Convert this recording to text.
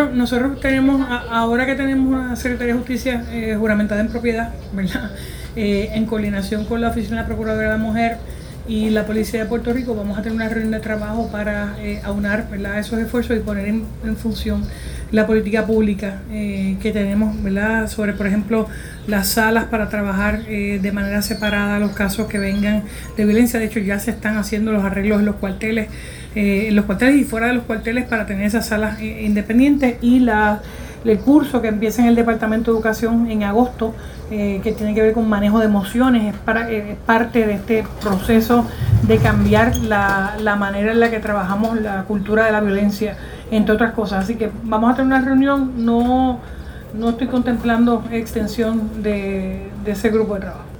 Nosotros tenemos, ahora que tenemos una Secretaría de Justicia juramentada en propiedad, ¿verdad? En coordinación con la Oficina de la Procuradora de la Mujer y la Policía de Puerto Rico, vamos a tener una reunión de trabajo para aunar, ¿verdad?, esos esfuerzos y poner en función la política pública que tenemos, ¿verdad?, sobre, por ejemplo, las salas para trabajar de manera separada los casos que vengan de violencia. De hecho, ya se están haciendo los arreglos en los cuarteles y fuera de los cuarteles para tener esas salas independientes, y el curso que empieza en el Departamento de Educación en agosto, que tiene que ver con manejo de emociones, es parte de este proceso de cambiar la manera en la que trabajamos la cultura de la violencia, entre otras cosas. Así que vamos a tener una reunión, no estoy contemplando extensión de ese grupo de trabajo.